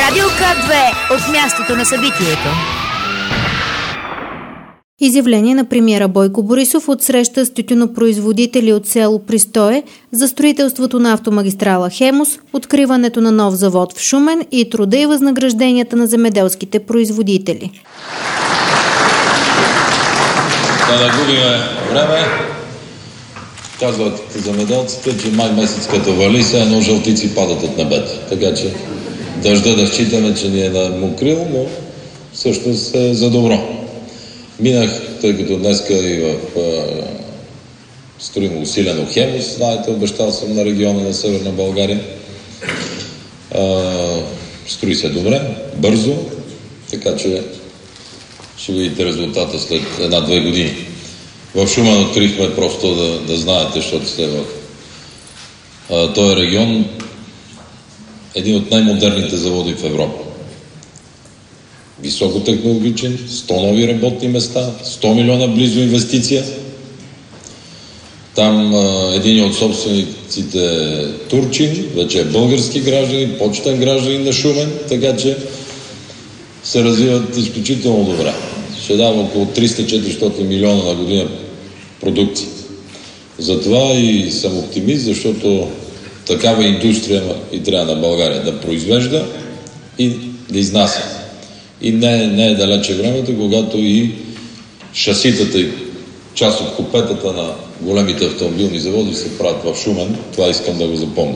Радио К2 от мястото на събитието. Изявление на премиера Бойко Борисов от среща с тютюнопроизводители от село Пристое за строителството на автомагистрала Хемус, откриването на нов завод в Шумен и труда и възнагражденията на земеделските производители. Да не губиме време. Казват земеделците, че май месец като вали, все едно жълтици падат от небето. Така че дъжда да считаме, че ни е намокрил, но всъщност е за добро. Минах, тъй като днеска и строим усилено Хемус, знаете, обещал съм на региона на Северна България. Строи се добре, бързо, така че ще видите резултата след 1-2 години. В Шумен открихме, просто да знаете, защото сте в този регион, един от най-модерните заводи в Европа. Високотехнологичен, 100 нови работни места, 100 милиона близо инвестиция. Там един от собствениците турчин, вече е български граждани, почетен гражданин на Шумен, така че се развиват изключително добре. Ще дава около 300-400 милиона на година продукция. Затова и съм оптимист, защото такава индустрия и трябва на България да произвежда и да изнася. И не е далече времето, когато и шаситата и част от купетата на големите автомобилни заводи се правят в Шумен. Това искам да го запомня.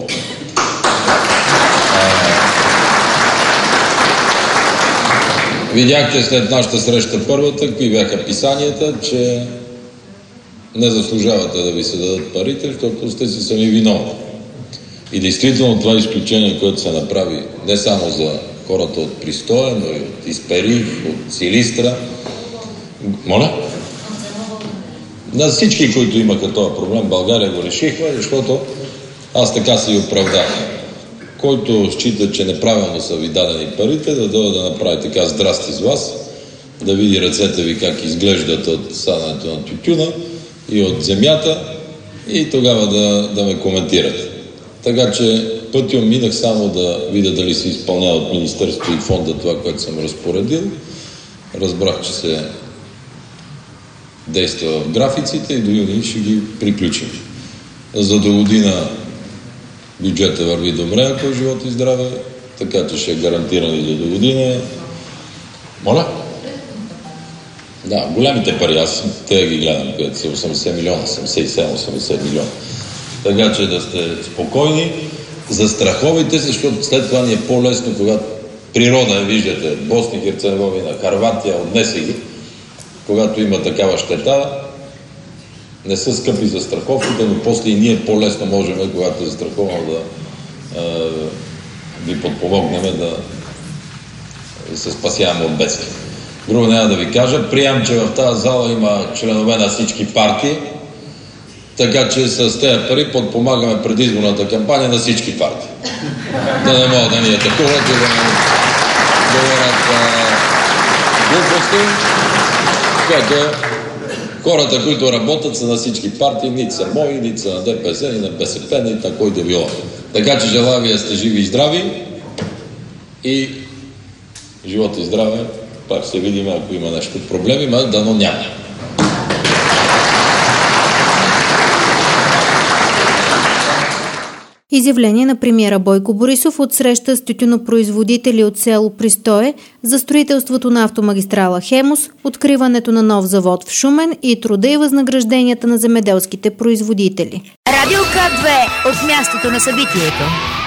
Видяхте след нашата среща първата, какви бяха писанията, че не заслужавате да ви се дадат парите, защото сте си сами виновни. И действително това изключение, което се направи не само за хората от Пристое, но и от Исперих, от Силистра. Моля? На всички, които имаха този проблем, България го решихме, защото аз така си оправдах. Който счита, че неправилно са ви дадени парите, да дойде да направи така здрасти с вас, да види ръцете ви как изглеждат от садането на тютюна и от земята и тогава да ме коментирате. Така че пътем минах само да видя дали се изпълнява от Министерството и фонда това, което съм разпоредил. Разбрах, че се действа в графиците и до юни ще ги приключим. За до година бюджета върви добре, ако е живот и здраве, така че ще е гарантиран и до година. Моля? Да, големите пари, аз те ги гледам, където са 80 милиона, 77-80 милиона. Така че да сте спокойни, застраховайте се, защото след това ни е по-лесно, когато природа, виждате, Босна и Херцеговина, Харватия, отнесе ги, когато има такава щета, не са скъпи застраховките, но после и ние по-лесно можем, когато е застраховано, да ви подпомогнем да се спасяваме от бедствия. Друго няма да ви кажа. Приемам, че в тази зала има членове на всички партии, така че с тези пари подпомагаме предизборната кампания на всички партии. Да не могат да ни атакуват и да не говорят глупости, което хората, които работят, са на всички партии, нито са мои, нито са на ДПС, ни на БСП, нито на кой да било. Така че желая ви да сте живи и здрави и живот и здраве. Пак се видим, ако има нещо проблеми, дано няма. Изявление на премиера Бойко Борисов от среща с тютюнопроизводители от село Пристое за строителството на автомагистрала Хемус, откриването на нов завод в Шумен и труда и възнагражденията на земеделските производители. Радио К2 от мястото на събитието.